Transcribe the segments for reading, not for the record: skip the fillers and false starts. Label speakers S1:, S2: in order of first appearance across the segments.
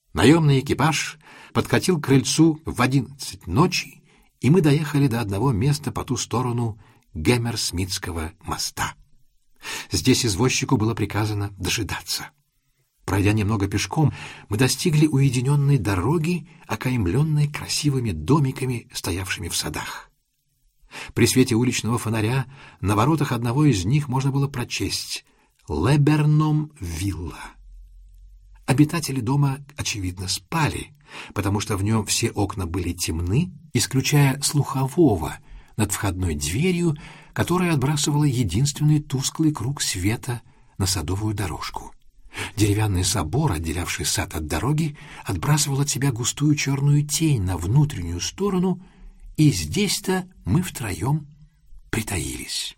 S1: Наемный экипаж подкатил к крыльцу в 11 ночи, и мы доехали до одного места по ту сторону Гэммерсмитского моста. Здесь извозчику было приказано дожидаться. Пройдя немного пешком, мы достигли уединенной дороги, окаймленной красивыми домиками, стоявшими в садах. При свете уличного фонаря на воротах одного из них можно было прочесть «Леберном-вилла». Обитатели дома, очевидно, спали, потому что в нем все окна были темны, исключая слухового над входной дверью, которая отбрасывала единственный тусклый круг света на садовую дорожку. Деревянный собор, отделявший сад от дороги, отбрасывал от себя густую черную тень на внутреннюю сторону, и здесь-то мы втроем притаились.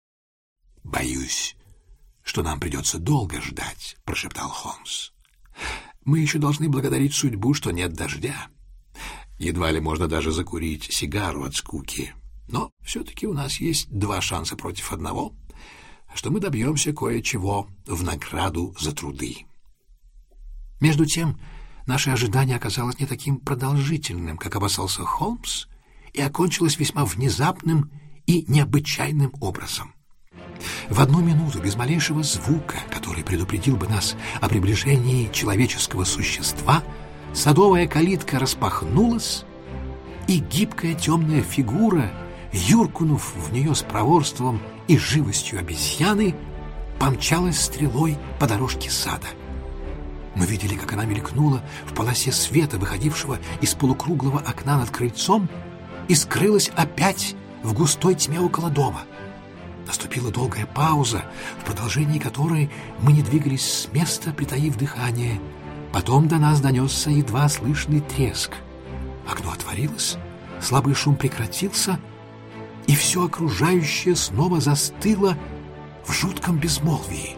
S1: «Боюсь, что нам придется долго ждать», — прошептал Холмс. «Мы еще должны благодарить судьбу, что нет дождя. Едва ли можно даже закурить сигару от скуки. Но все-таки у нас есть 2 шанса против 1, что мы добьемся кое-чего в награду за труды». Между тем, наше ожидание оказалось не таким продолжительным, как опасался Холмс, и окончилось весьма внезапным и необычайным образом. В 1 минуту, без малейшего звука, который предупредил бы нас о приближении человеческого существа, садовая калитка распахнулась, и гибкая темная фигура, юркнув в нее с проворством и живостью обезьяны, помчалась стрелой по дорожке сада. Мы видели, как она мелькнула в полосе света, выходившего из полукруглого окна над крыльцом, и скрылась опять в густой тьме около дома. Наступила долгая пауза, в продолжении которой мы не двигались с места, притаив дыхание. Потом до нас донесся едва слышный треск. Окно отворилось, слабый шум прекратился, и все окружающее снова застыло в жутком безмолвии.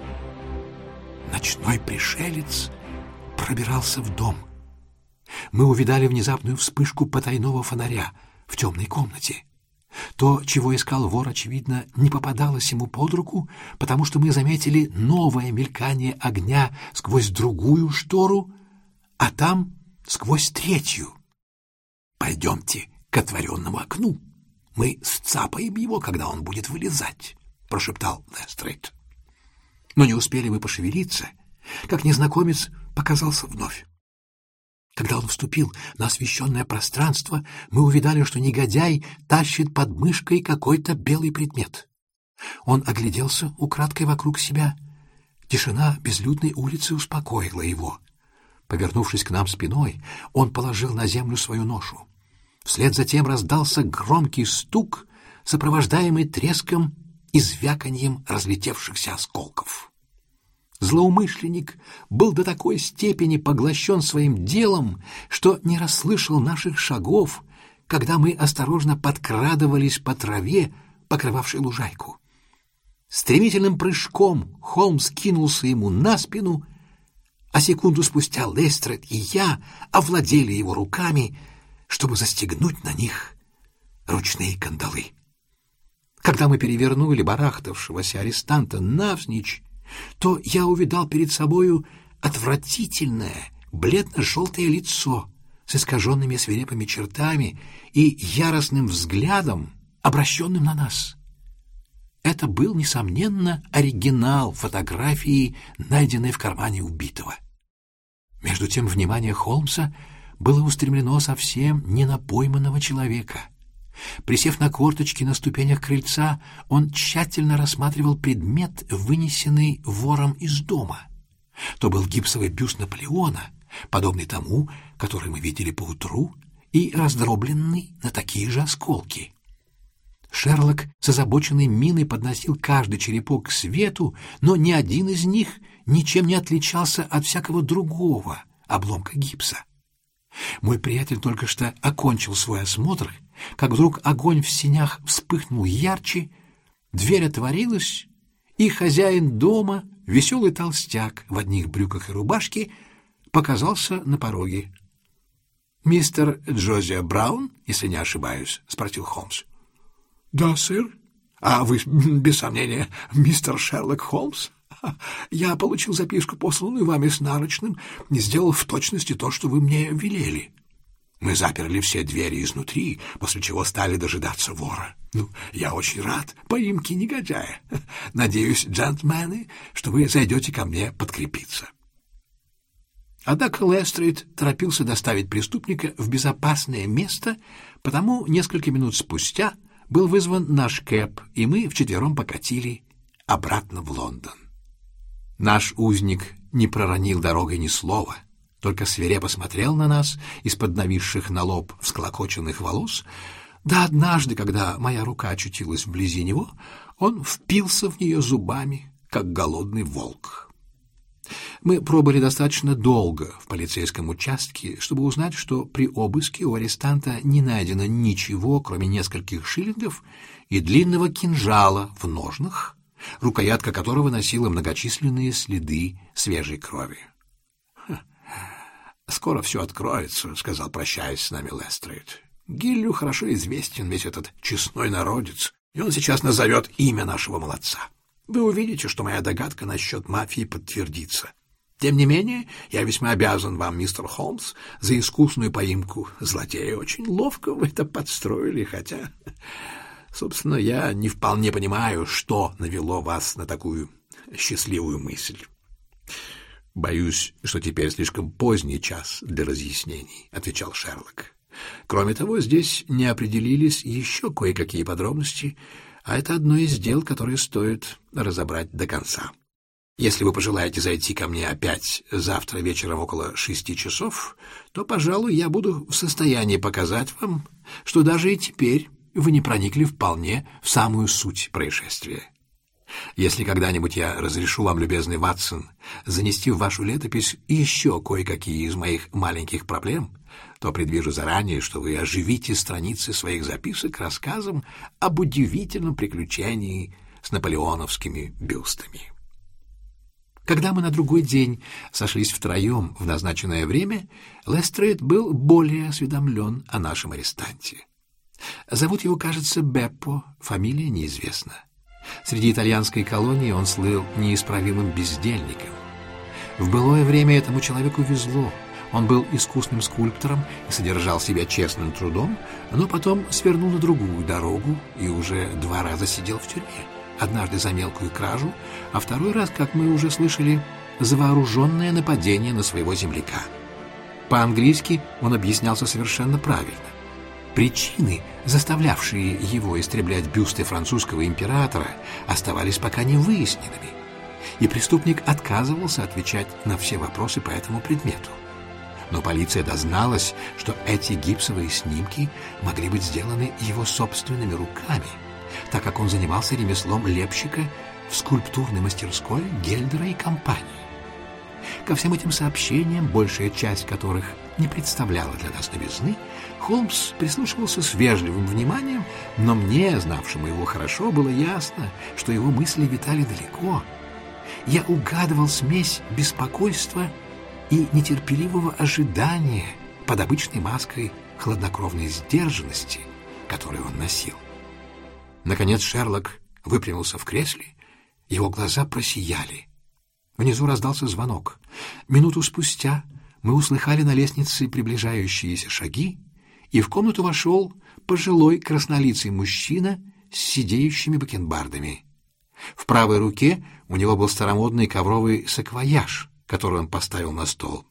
S1: Ночной пришелец пробирался в дом. Мы увидали внезапную вспышку потайного фонаря в темной комнате. То, чего искал вор, очевидно, не попадалось ему под руку, потому что мы заметили новое мелькание огня сквозь другую штору, а там сквозь третью. «Пойдемте к отворенному окну. Мы сцапаем его, когда он будет вылезать», — прошептал Лестрейд. Но не успели мы пошевелиться, как незнакомец показался вновь. Когда он вступил на освещенное пространство, мы увидали, что негодяй тащит под мышкой какой-то белый предмет. Он огляделся украдкой вокруг себя. Тишина безлюдной улицы успокоила его. Повернувшись к нам спиной, он положил на землю свою ношу. Вслед за тем раздался громкий стук, сопровождаемый треском и звяканьем разлетевшихся осколков. Злоумышленник был до такой степени поглощен своим делом, что не расслышал наших шагов, когда мы осторожно подкрадывались по траве, покрывавшей лужайку. Стремительным прыжком Холмс кинулся ему на спину, а секунду спустя Лестрейд и я овладели его руками, чтобы застегнуть на них ручные кандалы. Когда мы перевернули барахтавшегося арестанта навзничь, то я увидал перед собою отвратительное бледно-желтое лицо с искаженными свирепыми чертами и яростным взглядом, обращенным на нас. Это был, несомненно, оригинал фотографии, найденной в кармане убитого. Между тем внимание Холмса было устремлено совсем не на пойманного человека. Присев на корточки на ступенях крыльца, он тщательно рассматривал предмет, вынесенный вором из дома. То был гипсовый бюст Наполеона, подобный тому, который мы видели поутру, и раздробленный на такие же осколки. Шерлок с озабоченной миной подносил каждый черепок к свету, но ни один из них ничем не отличался от всякого другого обломка гипса. Мой приятель только что окончил свой осмотр, как вдруг огонь в сенях вспыхнул ярче, дверь отворилась, и хозяин дома, веселый толстяк в одних брюках и рубашке, показался на пороге. — Мистер Джозиа Браун, если не ошибаюсь? — спросил Холмс. — Да, сэр. — А вы, без сомнения, мистер Шерлок Холмс? Я получил записку, посланную вами с нарочным, не сделал в точности то, что вы мне велели. Мы заперли все двери изнутри, после чего стали дожидаться вора. Я очень рад поимке негодяя. Надеюсь, джентльмены, что вы зайдете ко мне подкрепиться». Однако Лестрейд торопился доставить преступника в безопасное место, потому несколько минут спустя был вызван наш кэб, и мы вчетвером покатили обратно в Лондон. Наш узник не проронил дорогой ни слова, только свирепо смотрел на нас из-под нависших на лоб всклокоченных волос, да однажды, когда моя рука очутилась вблизи него, он впился в нее зубами, как голодный волк. Мы пробыли достаточно долго в полицейском участке, чтобы узнать, что при обыске у арестанта не найдено ничего, кроме нескольких шиллингов и длинного кинжала в ножнах, рукоятка которого носила многочисленные следы свежей крови. «Скоро все откроется», — сказал, прощаясь с нами Лестрейд. «Гиллю хорошо известен весь этот честной народец, и он сейчас назовет имя нашего молодца. Вы увидите, что моя догадка насчет мафии подтвердится. Тем не менее, я весьма обязан вам, мистер Холмс, за искусную поимку злодея. Очень ловко вы это подстроили, хотя, собственно, я не вполне понимаю, что навело вас на такую счастливую мысль». «Боюсь, что теперь слишком поздний час для разъяснений», — отвечал Шерлок. «Кроме того, здесь не определились еще кое-какие подробности, а это одно из дел, которые стоит разобрать до конца. Если вы пожелаете зайти ко мне опять завтра вечером около 6 часов, то, пожалуй, я буду в состоянии показать вам, что даже и теперь вы не проникли вполне в самую суть происшествия. Если когда-нибудь я разрешу вам, любезный Ватсон, занести в вашу летопись еще кое-какие из моих маленьких проблем, то предвижу заранее, что вы оживите страницы своих записок рассказом об удивительном приключении с наполеоновскими бюстами». Когда мы на другой день сошлись втроем в назначенное время, Лестрейд был более осведомлен о нашем арестанте. Зовут его, кажется, Беппо, фамилия неизвестна. Среди итальянской колонии он слыл неисправимым бездельником. В былое время этому человеку везло. Он был искусным скульптором и содержал себя честным трудом, но потом свернул на другую дорогу и уже 2 раза сидел в тюрьме. Однажды за мелкую кражу, а второй раз, как мы уже слышали, за вооруженное нападение на своего земляка. По-английски он объяснялся совершенно правильно. Причины, заставлявшие его истреблять бюсты французского императора, оставались пока не выясненными, и преступник отказывался отвечать на все вопросы по этому предмету. Но полиция дозналась, что эти гипсовые снимки могли быть сделаны его собственными руками, так как он занимался ремеслом лепщика в скульптурной мастерской Гельдера и компании. Ко всем этим сообщениям, большая часть которых не представляла для нас новизны, Холмс прислушивался с вежливым вниманием, но мне, знавшему его хорошо, было ясно, что его мысли витали далеко. Я угадывал смесь беспокойства и нетерпеливого ожидания под обычной маской хладнокровной сдержанности, которую он носил. Наконец Шерлок выпрямился в кресле, его глаза просияли. Внизу раздался звонок. Минуту спустя мы услыхали на лестнице приближающиеся шаги, и в комнату вошел пожилой краснолицый мужчина с сидеющими бакенбардами. В правой руке у него был старомодный ковровый саквояж, который он поставил на стол.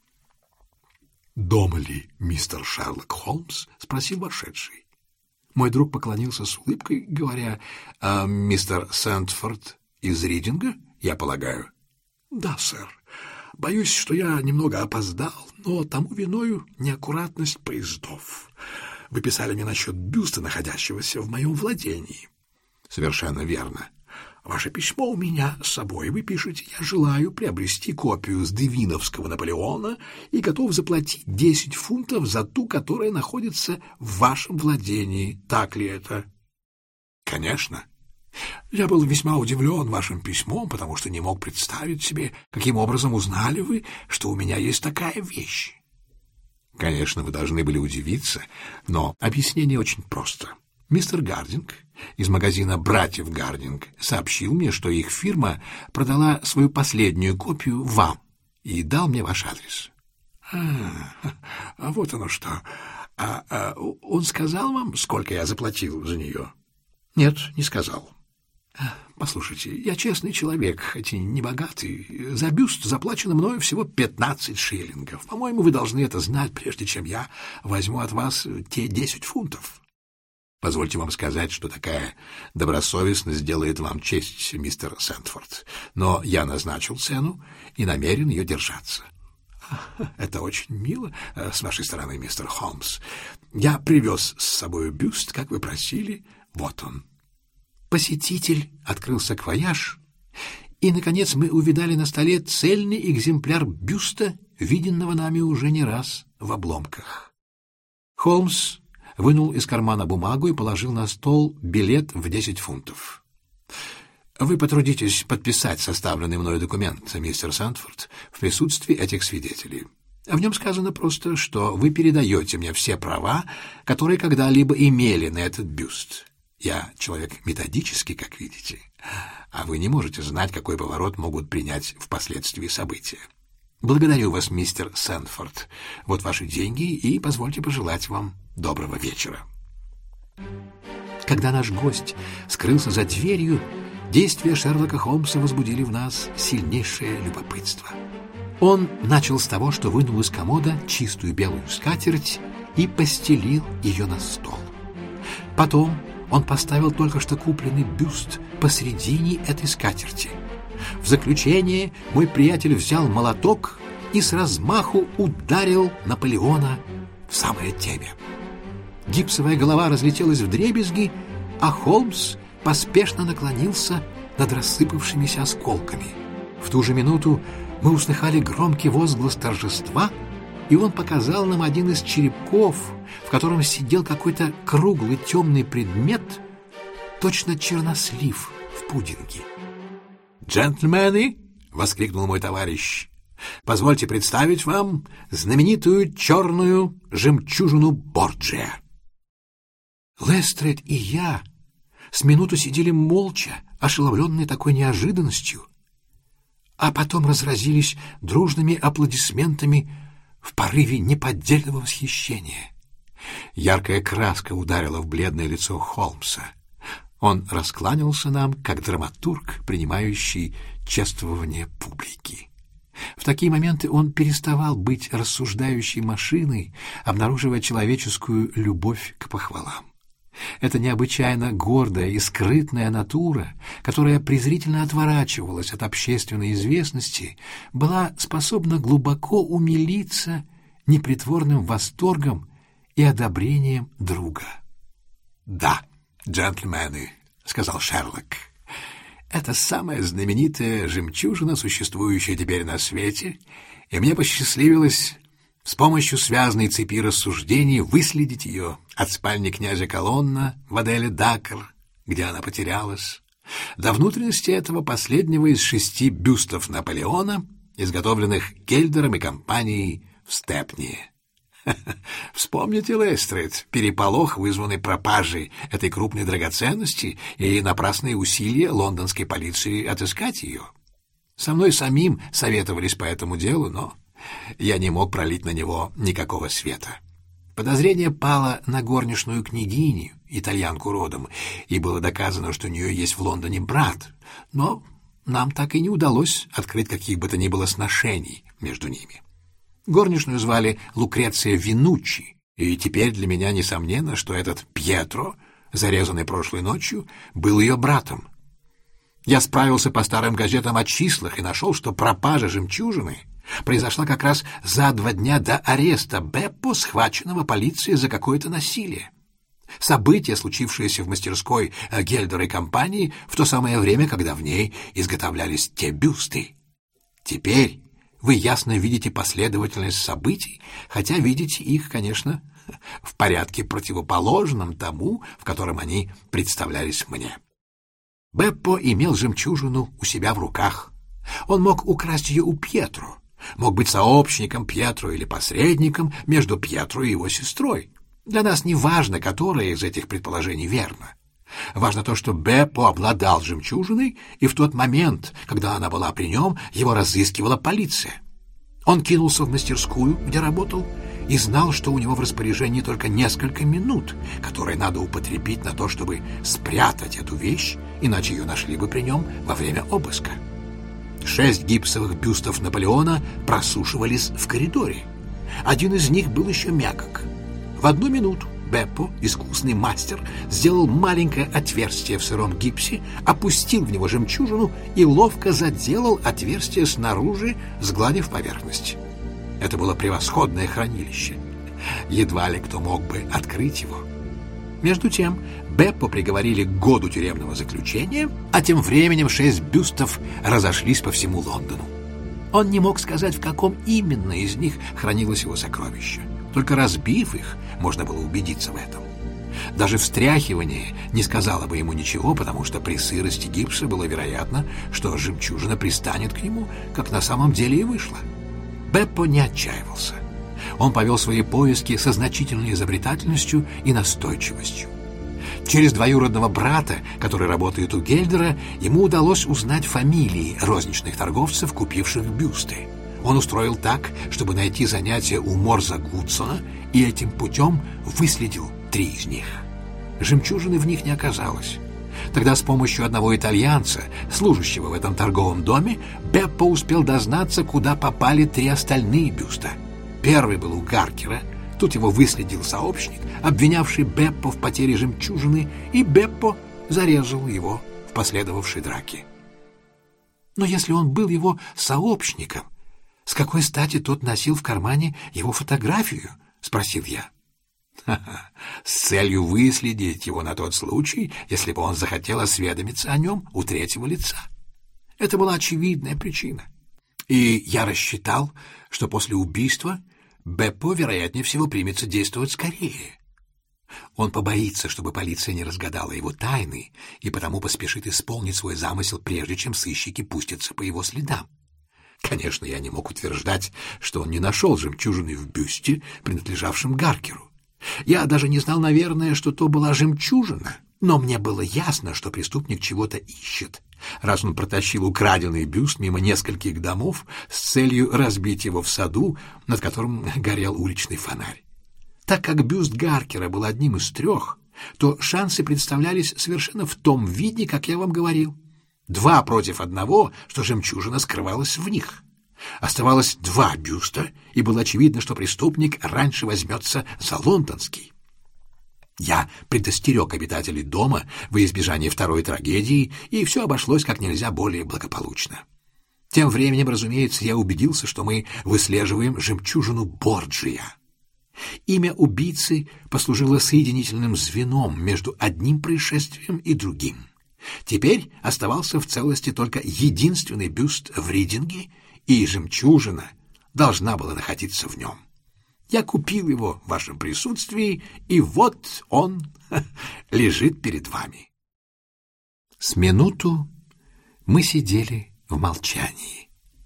S1: «Дома ли мистер Шерлок Холмс?» — спросил вошедший. Мой друг поклонился с улыбкой, говоря: «Мистер Сэндфорд из Ридинга, я полагаю?» «Да, сэр. Боюсь, что я немного опоздал, но тому виною неаккуратность поездов. Вы писали мне насчет бюста, находящегося в моем владении». «Совершенно верно. Ваше письмо у меня с собой. Вы пишете: я желаю приобрести копию с Девиновского Наполеона и готов заплатить 10 фунтов за ту, которая находится в вашем владении. Так ли это?» «Конечно. Я был весьма удивлен вашим письмом, потому что не мог представить себе, каким образом узнали вы, что у меня есть такая вещь». «Конечно, вы должны были удивиться, но объяснение очень просто. Мистер Гардинг из магазина «Братьев Гардинг» сообщил мне, что их фирма продала свою последнюю копию вам и дал мне ваш адрес. Вот оно что. Он сказал вам, сколько я заплатил за нее? Нет, не сказал. Послушайте, я честный человек, хоть и не богатый. За бюст заплачено мною всего 15 шиллингов. По-моему, вы должны это знать, прежде чем я возьму от вас те 10 фунтов. Позвольте вам сказать, что такая добросовестность делает вам честь, мистер Сэндфорд. Но я назначил цену и намерен ее держаться. Это очень мило с вашей стороны, мистер Холмс. Я привез с собой бюст, как вы просили. Вот он. Посетитель открыл саквояж, и, наконец, мы увидали на столе цельный экземпляр бюста, виденного нами уже не раз в обломках. Холмс вынул из кармана бумагу и положил на стол билет в 10 фунтов. Вы потрудитесь подписать составленный мною документ, мистер Сэндфорд, в присутствии этих свидетелей. В нем сказано просто, что вы передаете мне все права, которые когда-либо имели на этот бюст. Я человек методический, как видите, а вы не можете знать, какой поворот могут принять впоследствии события. Благодарю вас, мистер Сэндфорд. Вот ваши деньги, и позвольте пожелать вам доброго вечера. Когда наш гость скрылся за дверью, действия Шерлока Холмса возбудили в нас сильнейшее любопытство. Он начал с того, что вынул из комода чистую белую скатерть и постелил ее на стол. Потом он поставил только что купленный бюст посредине этой скатерти. В заключение мой приятель взял молоток и с размаху ударил Наполеона в самое темя. Гипсовая голова разлетелась вдребезги, а Холмс поспешно наклонился над рассыпавшимися осколками. В ту же минуту мы услыхали громкий возглас торжества, и он показал нам один из черепков, в котором сидел какой-то круглый темный предмет, точно чернослив в пудинге. «Джентльмены!» — воскликнул мой товарищ. «Позвольте представить вам знаменитую черную жемчужину Борджиа». Лестрейд и я с минуту сидели молча, ошеломленные такой неожиданностью, а потом разразились дружными аплодисментами в порыве неподдельного восхищения. Яркая краска ударила в бледное лицо Холмса. Он раскланялся нам, как драматург, принимающий чествование публики. В такие моменты он переставал быть рассуждающей машиной, обнаруживая человеческую любовь к похвалам. Эта необычайно гордая и скрытная натура, которая презрительно отворачивалась от общественной известности, была способна глубоко умилиться непритворным восторгом и одобрением друга. «Да, джентльмены», — сказал Шерлок, — «это самая знаменитая жемчужина, существующая теперь на свете, и мне посчастливилось с помощью связанной цепи рассуждений выследить ее от спальни князя Колонна в отеле «Дакар», где она потерялась, до внутренности этого последнего из 6 бюстов Наполеона, изготовленных Гельдером и компанией в Степни. Вспомните, Лестрейд, переполох, вызванный пропажей этой крупной драгоценности и напрасные усилия лондонской полиции отыскать ее. Со мной самим советовались по этому делу, но я не мог пролить на него никакого света. Подозрение пало на горничную княгиню, итальянку родом, и было доказано, что у нее есть в Лондоне брат, но нам так и не удалось открыть каких бы то ни было сношений между ними. Горничную звали Лукреция Винуччи, и теперь для меня несомненно, что этот Пьетро, зарезанный прошлой ночью, был ее братом. Я справился по старым газетам о числах и нашел, что пропажа жемчужины произошла как раз за 2 дня до ареста Беппо, схваченного полицией за какое-то насилие. Событие, случившееся в мастерской Гельдера и компании в то самое время, когда в ней изготовлялись те бюсты. Теперь вы ясно видите последовательность событий, хотя видите их, конечно, в порядке противоположном тому, в котором они представлялись мне. Беппо имел жемчужину у себя в руках. Он мог украсть ее у Пьетро, мог быть сообщником Пьетро или посредником между Пьетро и его сестрой. Для нас не важно, которое из этих предположений верно. Важно то, что Беппо обладал жемчужиной, и в тот момент, когда она была при нем, его разыскивала полиция. Он кинулся в мастерскую, где работал, и знал, что у него в распоряжении только несколько минут, которые надо употребить на то, чтобы спрятать эту вещь, иначе ее нашли бы при нем во время обыска. 6 гипсовых бюстов Наполеона просушивались в коридоре. Один из них был еще мягок. В 1 минуту Беппо, искусный мастер, сделал маленькое отверстие в сыром гипсе, опустил в него жемчужину и ловко заделал отверстие снаружи, сгладив поверхность. Это было превосходное хранилище. Едва ли кто мог бы открыть его. Между тем Беппо приговорили к году тюремного заключения, а тем временем 6 бюстов разошлись по всему Лондону. Он не мог сказать, в каком именно из них хранилось его сокровище. Только разбив их, можно было убедиться в этом. Даже встряхивание не сказало бы ему ничего, потому что при сырости гипса было вероятно, что жемчужина пристанет к нему, как на самом деле и вышло. Беппо не отчаивался. Он повел свои поиски со значительной изобретательностью и настойчивостью. Через двоюродного брата, который работает у Гельдера, ему удалось узнать фамилии розничных торговцев, купивших бюсты. Он устроил так, чтобы найти занятие у Морза Гудсона, и этим путем выследил 3 из них. Жемчужины в них не оказалось. Тогда с помощью одного итальянца, служащего в этом торговом доме, Беппо успел дознаться, куда попали 3 остальные бюста. Первый был у Гаркера. Тут его выследил сообщник, обвинявший Беппо в потере жемчужины, и Беппо зарезал его в последовавшей драке. Но если он был его сообщником, с какой стати тот носил в кармане его фотографию? — спросил я. С целью выследить его на тот случай, если бы он захотел осведомиться о нем у третьего лица. Это была очевидная причина. И я рассчитал, что после убийства Беппо, вероятнее всего, примется действовать скорее. Он побоится, чтобы полиция не разгадала его тайны, и потому поспешит исполнить свой замысел, прежде чем сыщики пустятся по его следам. Конечно, я не мог утверждать, что он не нашел жемчужины в бюсте, принадлежавшем Гаркеру. Я даже не знал, наверное, что то была жемчужина, но мне было ясно, что преступник чего-то ищет, раз он протащил украденный бюст мимо нескольких домов с целью разбить его в саду, над которым горел уличный фонарь. Так как бюст Гаркера был одним из 3, то шансы представлялись совершенно в том виде, как я вам говорил. 2 против 1, что жемчужина скрывалась в них. Оставалось 2 бюста, и было очевидно, что преступник раньше возьмется за лондонский. Я предостерег обитателей дома во избежание второй трагедии, и все обошлось как нельзя более благополучно. Тем временем, разумеется, я убедился, что мы выслеживаем жемчужину Борджиа. Имя убийцы послужило соединительным звеном между одним происшествием и другим. Теперь оставался в целости только единственный бюст в Ридинге, и жемчужина должна была находиться в нем. Я купил его в вашем присутствии, и вот он лежит перед вами. С минуту мы сидели в молчании.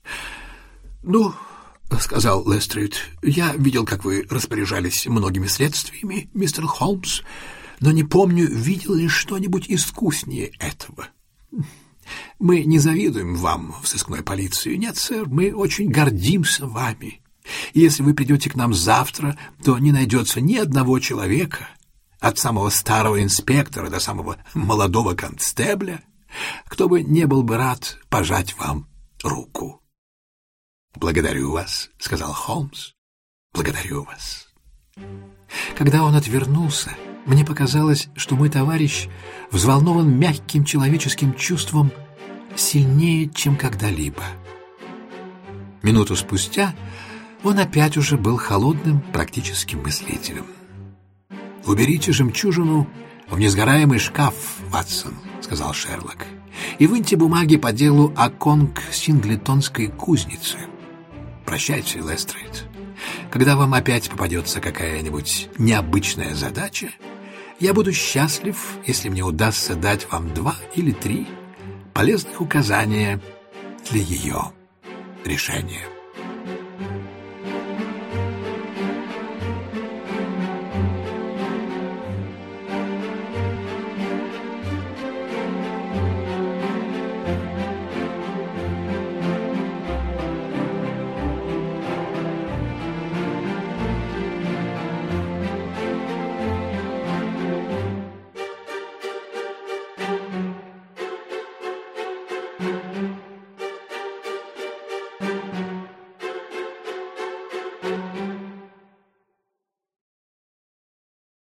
S1: — Ну, — сказал Лестрейд, — я видел, как вы распоряжались многими следствиями, мистер Холмс, но не помню, видел ли что-нибудь искуснее этого. Мы не завидуем вам в сыскной полиции. Нет, сэр, мы очень гордимся вами. И если вы придете к нам завтра, то не найдется ни одного человека, от самого старого инспектора до самого молодого констебля, кто бы не был бы рад пожать вам руку. — Благодарю вас, — сказал Холмс. — Благодарю вас. Когда он отвернулся, мне показалось, что мой товарищ взволнован мягким человеческим чувством сильнее, чем когда-либо. Минуту спустя он опять уже был холодным, практическим мыслителем. — Уберите жемчужину в несгораемый шкаф, Ватсон, — сказал Шерлок, — и выньте бумаги по делу о Конг-Синглетонской кузнице. Прощайте, Лестрейд. Когда вам опять попадется какая-нибудь необычная задача, я буду счастлив, если мне удастся дать вам 2 или 3 полезных указания для ее решения.